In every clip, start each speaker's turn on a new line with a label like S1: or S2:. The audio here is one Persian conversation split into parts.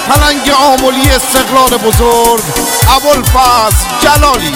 S1: پلنگ آملی استقلال بزرگ ابوالفضل جلالی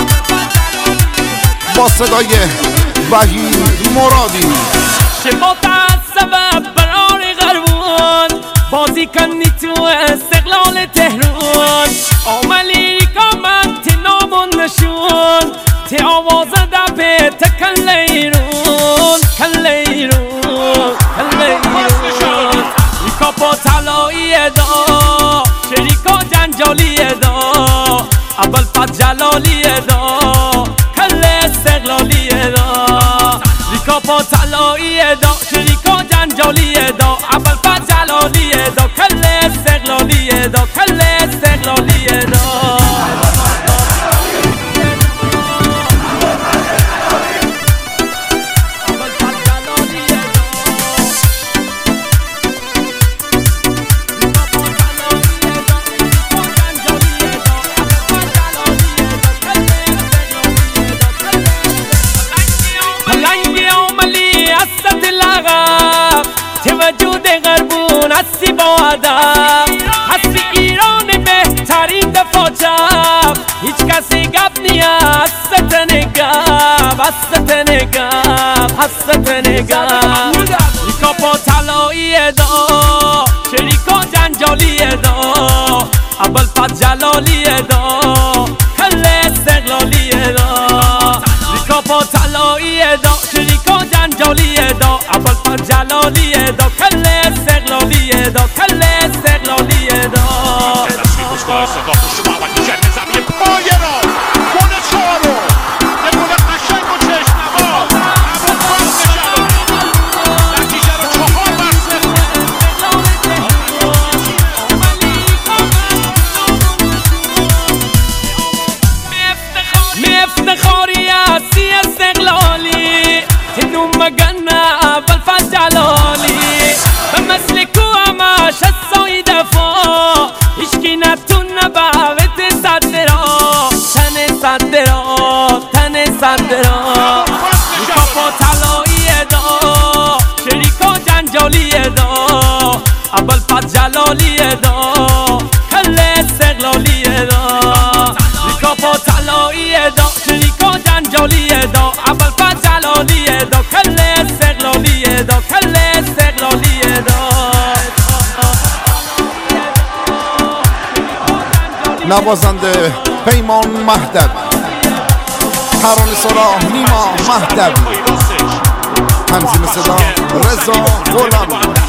S1: با صدای وحید مرادی.
S2: شما سبب برار غربون بازی کنی تو استقلال تهران آملی کامت نامون نشون تی آواز دبه تکن لیرون کن لیرون کن لیرون ریکا با طلایی دا شریکا جنجالی دا ابوالفضل جلالی دا کل استقلالی دا ریکا با طلایی دا شریکا جنجالی دا ابوالفضل جلالی دا کل استقلالی دا کل استقلالی دا وجود غربون هستی با ادب هستی ایران بهترین دفاع چپ هیچ کسی گپ نیه هست نگب هست نگب هست نگب ریکا با طلایی دا شریکا جنجالی دا ابوالفضل جلالی دا کل استقلالی دا ریکا با طلایی دا شریکا جنجالی دا ابوالفضل جلالی دا کل استقلالی دا کل استقلالی دا افتخاری هستی استقلالی تنو مگنه ابوالفضل جلالی به مثل کو همش هستای دفاع هیچکی نتونه بهوت صدرا تن صدرا تن صدرا ریکا با طلایی دا شریکا جنجالی دا ابوالفضل جلالی دا کل استقلالی دا ریکا با طلایی دا شریکا جنجالی دا ابوالفضل جلالی دا کل استقلالی دا کل استقلالی دا
S1: نوازنده پیمان مهدوی، ترانه سرا نیما مهدوی، تنظیم صدا رضا غلامی.